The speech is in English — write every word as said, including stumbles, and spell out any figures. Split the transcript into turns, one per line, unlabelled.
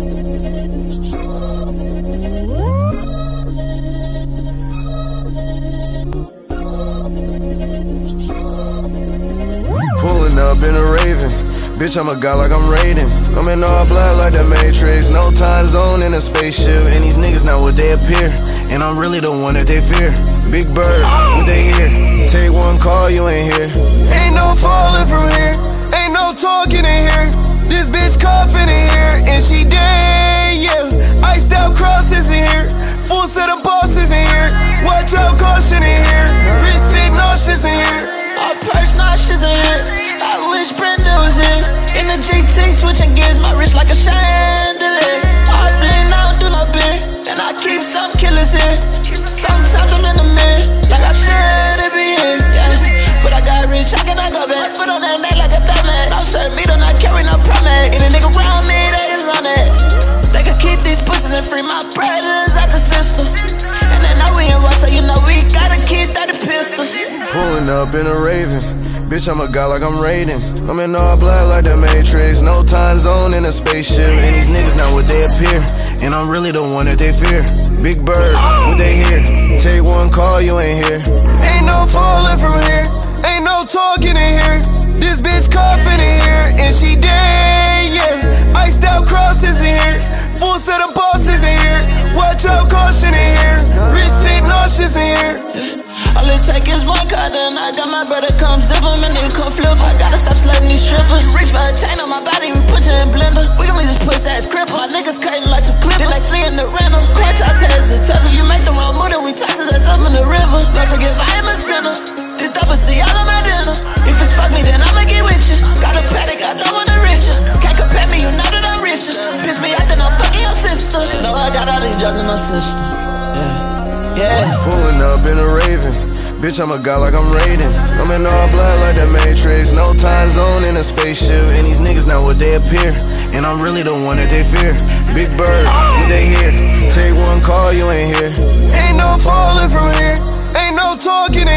Pulling up in a Raven, bitch, I'm a god like I'm Raiden. I'm in all black like the Matrix, no time zone in a spaceship. And these niggas not what they appear, and I'm really the one that they fear. Big Bird, what they hear? Take one call, you ain't here. Ain't no falling from here, ain't no talking in here. This bitch coughing in here, and she dead, yeah. Iced out crosses in here, full set of bosses in here. Watch out, caution in here, wrist sick nauseous in here.
All purse nauseous in here, I wish Brenda was here. In the G T switching gears, my wrist like a chandelier. I flame now, do not beer, and I keep some killers here. Sometimes I'm in the mirror, like I should be here, yeah. But I got rich, how can I go back? Foot on that neck like a diamond. I'm serving me, do not carry no promise. Any nigga around me, they is on it. They can keep these pussies and free my brothers out the system. And they know we in Ross, so you know we gotta keep thirty pistols.
Pulling up in a Raven, bitch, I'm a god like I'm Raiden. I'm in all black like the Matrix, no time zone in a spaceship. And these niggas not what they appear, and I'm really the one that they fear. Big Bird, what they hear? Take one call, you ain't here. Ain't no falling from here, ain't no talking in here. This bitch coughing in here, and she dead, yeah. Iced out crosses in here, full set of bosses in here. Watch out, caution in here, wrist sick nauseous in here.
All it take is one card and I got my brother come zip him and they come flip. I gotta stop slutting these strippers. Reach for a chain on my body, we put you in blender. We gon' leave this puss ass cripple. My niggas cutting like some clippers. They like fleeing the rental. Court toss heads and tells if you make the wrong move, then we toss his ass up in the river. Don't forget I am a sinner. This double C all on my dinner. If it's fuck me, then I'ma get with you. Got a paddock, I don't wanna reach you. Can't compare me, you know that I'm richer. Piss me out, then I'm fucking your sister. No, I got all these drugs in my system. Yeah. Yeah.
Pulling up in a Raven, bitch, I'm a god like I'm Raiden. I'm in all black like the Matrix, no time zone in a spaceship. And these niggas not what they appear, and I'm really the one that they fear. Big Bird, what they hear? Take one call, you ain't here. Ain't no falling from here, ain't no talking in